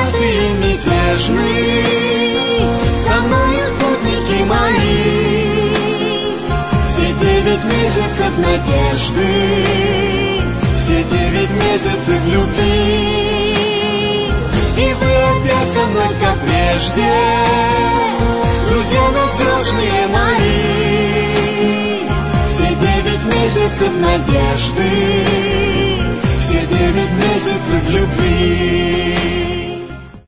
святый и мятежный, со мною спутники мои. Все 9 месяцев надежды, все 9 месяцев любви. И вы опять со мной, как прежде, друзья надежные мои. Все 9 месяцев надежды,